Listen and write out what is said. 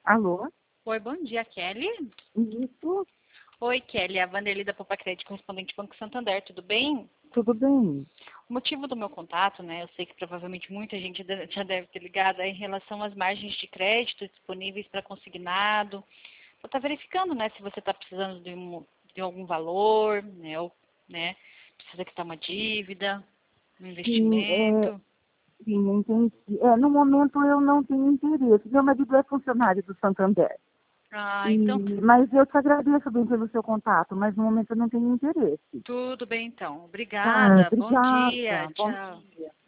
Alô? Oi, bom dia, Kelly. Isso, Oi, Kelly, a Vanderly da Popa Crédito, correspondente Banco Santander, tudo bem? tudo bem? O motivo do meu contato, né, eu sei que provavelmente muita gente já deve ter ligado, é em relação às margens de crédito disponíveis para consignado. Eu estou verificando, né, se você está precisando de algum valor, né, ou, né, precisa quitar uma dívida, um Sim, investimento. sim, entendi. No momento eu não tenho interesse. Meu marido é funcionário do Santander. Ah, então, Mas eu te agradeço bem pelo seu contato, mas no momento eu não tenho interesse. tudo bem então. Tá, Obrigada, bom dia, obrigada. Bom tchau. dia.